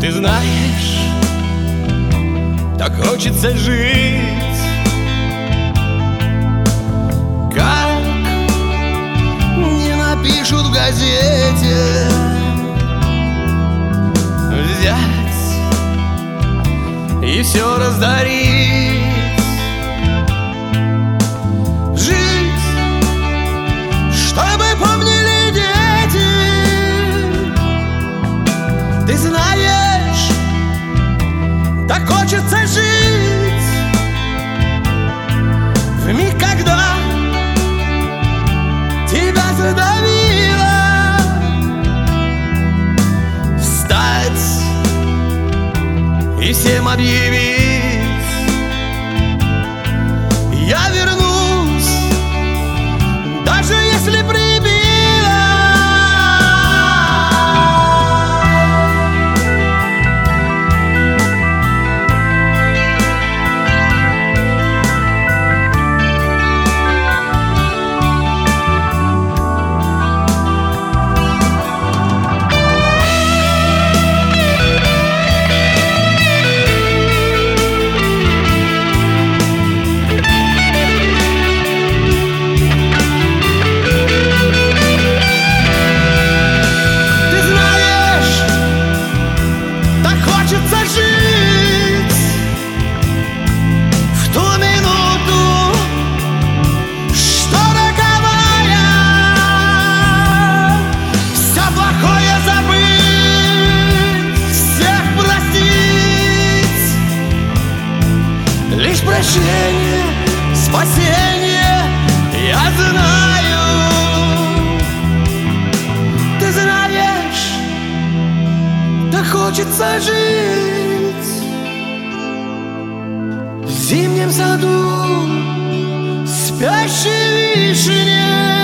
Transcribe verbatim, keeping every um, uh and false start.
Ты знаешь, так хочется жить, как не напишут в газете. Взять и все раздарить, жить, чтобы помнили дети. Ты знаешь, так хочется жить в миг, когда тебя задавило. Встать и всем объявить: я вернусь, даже если прибило. Лишь прощение, спасение, я знаю. Ты знаешь, так хочется жить в зимнем саду спящей вишни.